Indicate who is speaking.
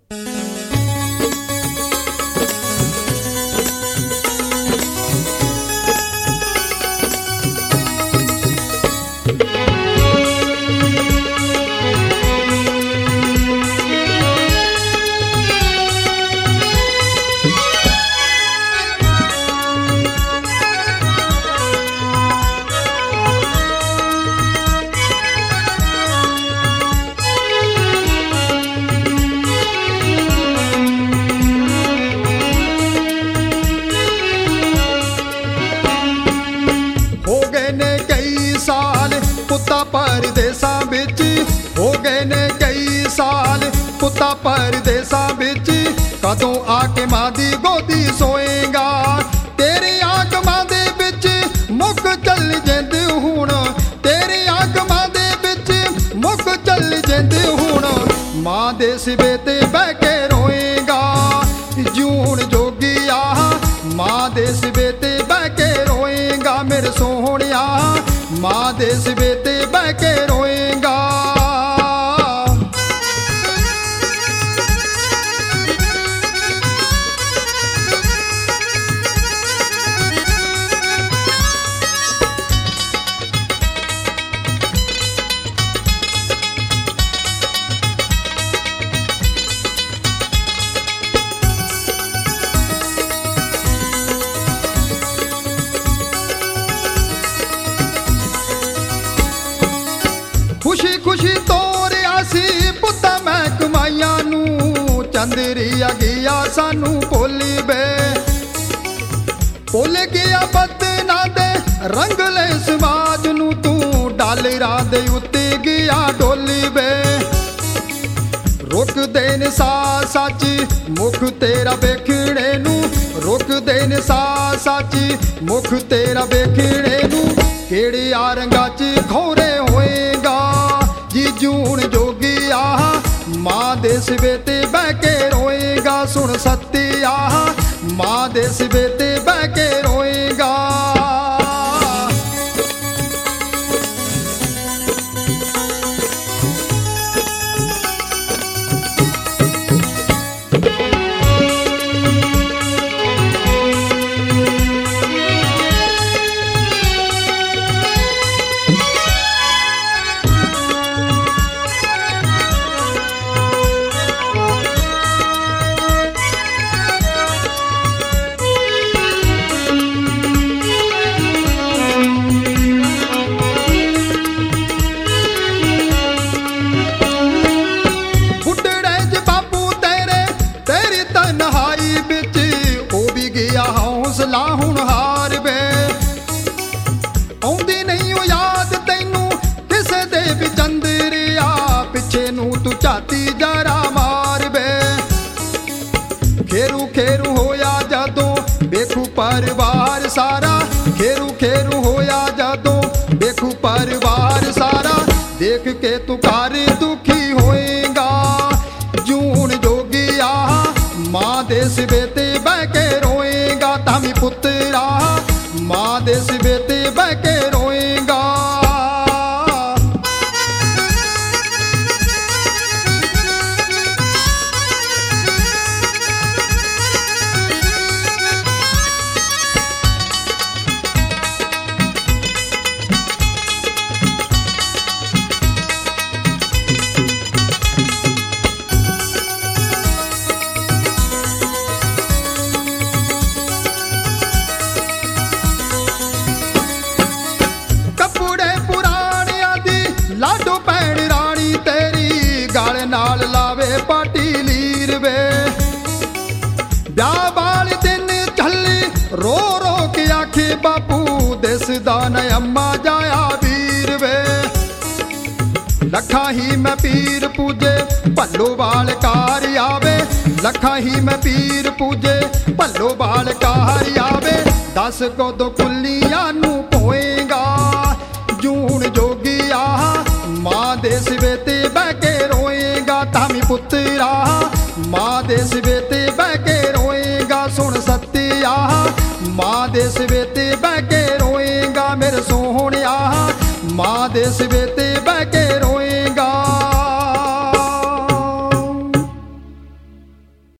Speaker 1: परदेसा बिच हो गए ने कई साल पुता परदेसा बिच कदों आके मां दी गोदी सोएगा तेरी आंख मां दे बिच मुक चल जिंद हुण तेरी आंख मां दे बिच मुक चल जिंद हुण मां दे सिवे ते बह के रोएगा जून जोगिया मां दे सिवे ते बह के रोएगा मेरे सोहणिया मां दे सिवे ते बह के रोएगा। खुशी खुशी तोरिया सी पुत्ता मैं कमाइया नू चंदरी आ गया सानू भोली बे भुल गया बदना दे रंगले समाज नू तू डालरा दे उत्ते गया डोली बे रुक देन सा सच मुख तेरा वेखणे नू रुक देन सा सच मुख तेरा वेखणे नू केड़े आरंगा च खोरे होएगा जी जून जोगिया मां दे सिवे ते बह के रोएगा सुन सत्या मां दे सिवे ते बह के रोएगा। हौसला हुण हार वे आउंदी नहीं ओ याद तैनू किसे दे भी चंदरिया पिछे नू तू झाती जरा मार वे खेरू खेरू होया जदों देखू परिवार सारा खेरू खेरू होया जदों देखू परिवार सारा देख के तू कार दुखी होएगा जून जोगिया मां दे सिवे ते बह के रोएगा तामी पुत्रा मां दे सिवे ते बह के रोएगा। लाडो भैन रानी तेरी गल नाल लावे पाटी लीर वे ब्याह वाले दिन चली रो रो के आखे बापू दिसदा न अम्मा जाया वीर वे लखा ही मैं पीर पूजे भलो वाल कार आवे लखा ही मैं पीर पूजे भलो वाल कार आवे दस कदों कुलियां नू पोएगा जून जोगिया मां दे सिवे ते बह के रोएगा तामी पुत्रा मां दे सिवे ते बह के रोएगा सुन सत्या मां दे सिवे ते बह के रोएगा मेरे सोहणिया मां दे सिवे ते